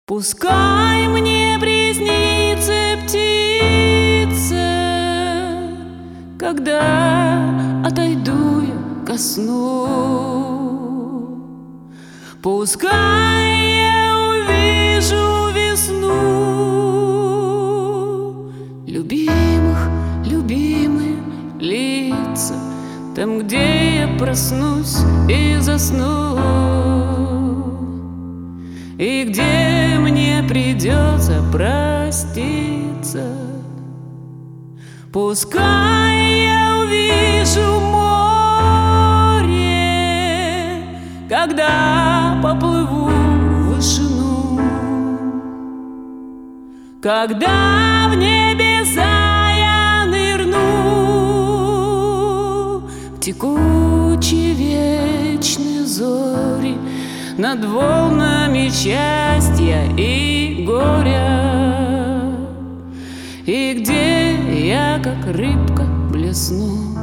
Пускай мне приснится птица, когда отойду я ко сну. Пускай я увижу весну любимые лица, там, где я проснусь и засну, и где мне придется проститься. Пускай я увижу море, когда поплыву в вышину, когда в небеса я нырну, в текучие вечные зори, над волнами счастья и горя, и где я, как рыбка, блесну.